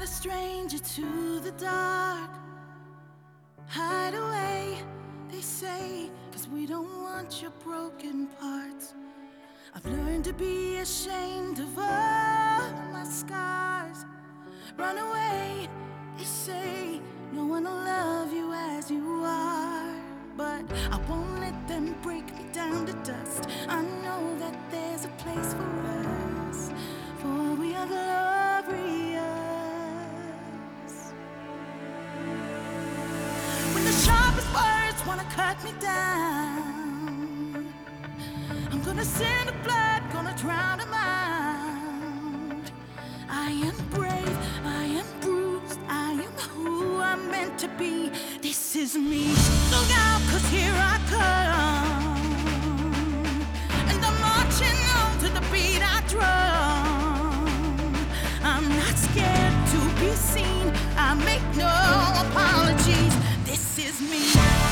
not a stranger to the dark. Hide away, they say, 'cause we don't want your broken parts. I've learned to be ashamed of all my scars. Run away, they say, no one will love you as you are. But I won't let them break me down to dust. I know that there's a place for us, for we are glorious. When the sharpest words wanna cut me down, I'm gonna send the blood, gonna drown them out. I am brave, I am bruised, I am who I'm meant to be. This is me. Look out, 'cause here I come, and I'm marching on to the beat I drum. I'm not scared to be seen, I make no apologies. This is me.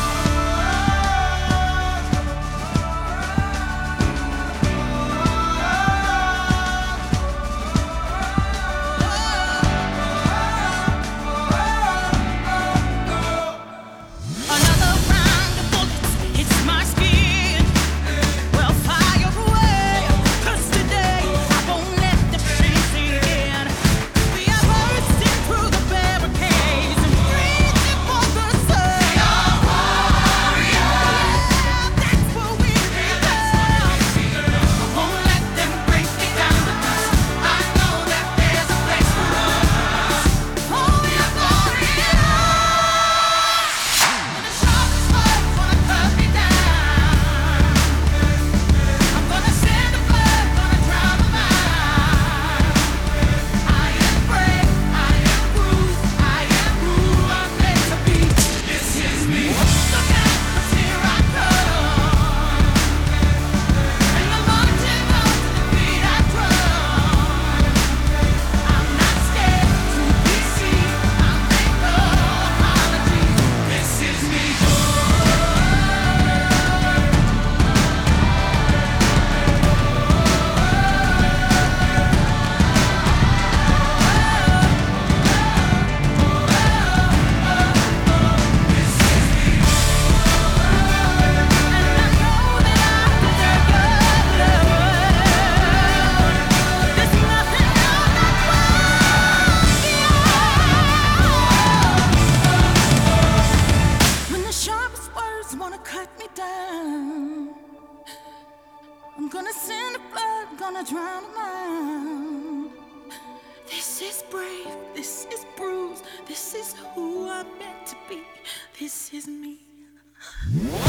I'm gonna send the blood, gonna drown them out. This is brave, this is bruised, this is who I'm meant to be. This is me.